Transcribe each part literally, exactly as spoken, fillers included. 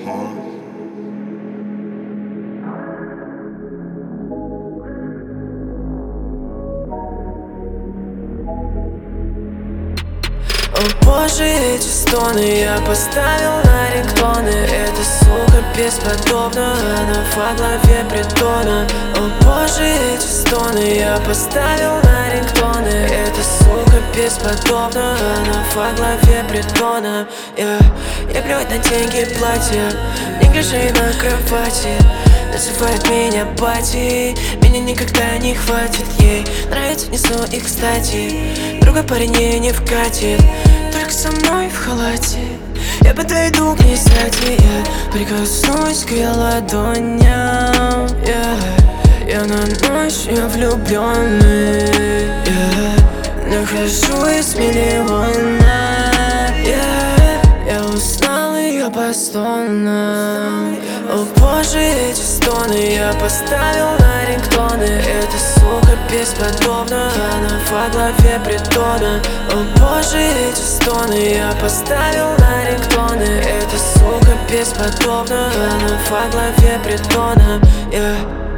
О боже, эти стоны я поставил на рингтоны. Эта сука бесподобна, она во главе притона. О боже, эти стоны я поставил на рингтоны. Эта сука бесподобна, она во главе притона. Я, я плюю на деньги платья, не греши на кровати. Называют меня пати, меня никогда не хватит. Ей нравится, несу их кстати. Другой парень ей не вкатит, только со мной в халате. Я подойду к ней сзади, я прикоснусь к ее ладоням. Я, я на ночь, я влюбленный. Я нахожу из миллиона. Я, я узнал ее по стонам. О боже, эти стоны я поставил на рингтоны. Эта сука бесподобна, она во главе притона. О боже, эти стоны я поставил на рингтоны. Эта сука бесподобна, она во главе притона. Я,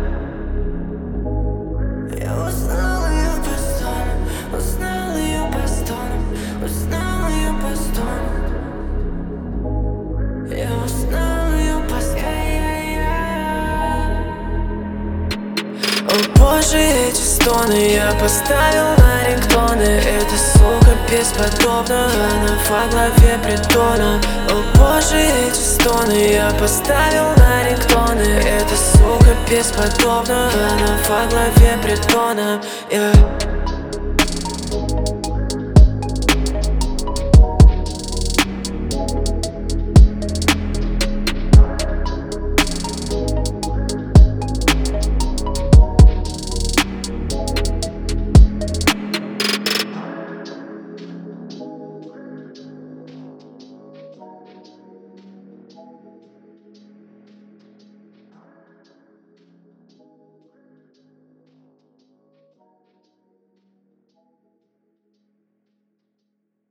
я узнал ее по стонам, узнал ее по стонам, узнал ее по стонам. Я узнал ее по стонам. О боже, эти стоны я поставил на рингтоны. Эта сука бесподобна, она во главе притона. О боже, эти стоны я поставил на рингтоны. Эта сука бесподобна, она во главе притона. Я